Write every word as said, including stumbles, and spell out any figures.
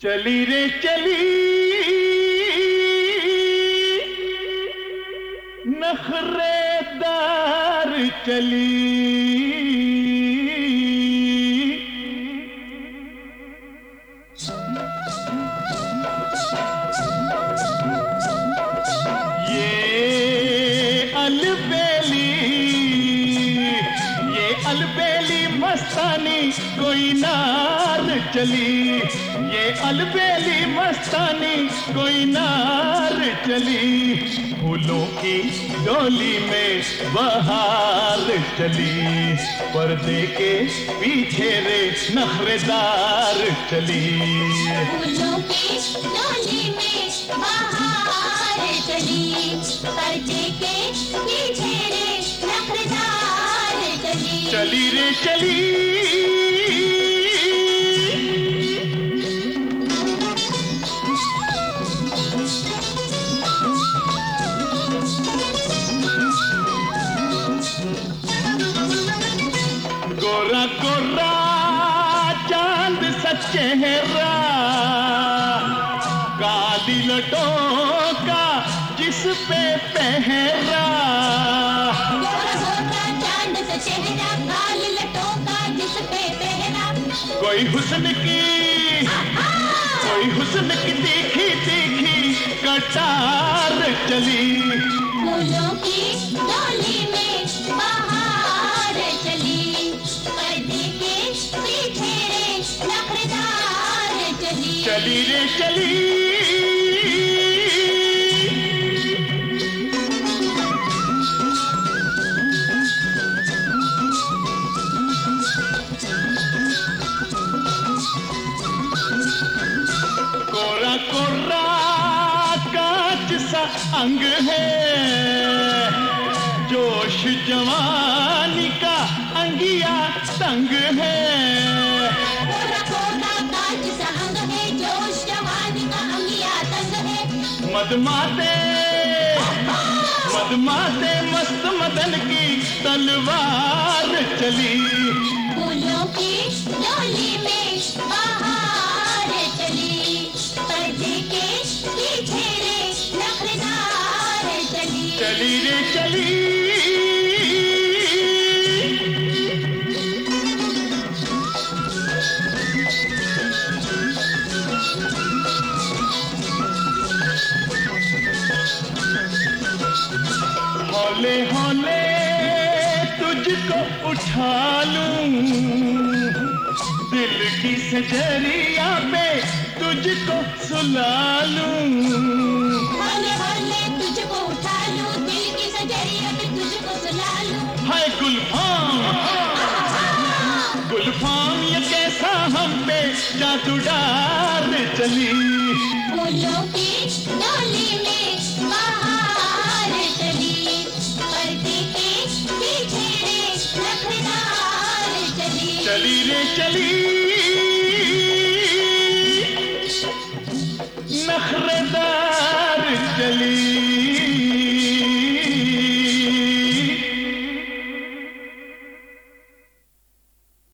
चली रे चली नखरेदार चली, ये अलबेली ये अलबेली मस्तानी कोई नार चली, ये अलबेली मस्तानी कोई नार चली, फूलों की डोली में बहार चली, पर्दे के पीछे रे नखरेदार चली, फूलों की डोली में बहार चली, पर्दे के पीछे रे नखरेदार चली, चली रे चली गोरा गोरा चांद सा चेहरा, काली लटों का जिस पे पहरा, गोरा गोरा चांद सा चेहरा, काली लटों का जिस पे पहरा, कोई हुस्न की कोई हुस्न की तीखी तीखी कटार चली, फूलों की डोली में बहार चली, पर्दे के पीछे रे नखरेदार चली, चली रे चली कोरा कोरा कांच सा अंग है, जोश जवानी का अंगिया तंग है, कोरा कोरा कांच सा अंग है, जोश जवानी का अंगिया तंग है, मदमाते मदमाते मस्त मदन की तलवार चली, फूलों की डोली में बहार चली, पर्दे के पीछे रे नखरेदार चली, चली रे चली हौले हौले तुझको उठा लूं, दिल की सजरिया पे तुझको सुला लूं, हौले हौले तुझको उठा लूं, दिल की सजरिया पे तुझको सुला लूं, हाय गुलफाम गुलफाम ये कैसा हम पे जादू डार चली, फूलों की डोली में बहार चली, पर्दे के पीछे रे नखरेदार चली, चली रे चली नखरेदार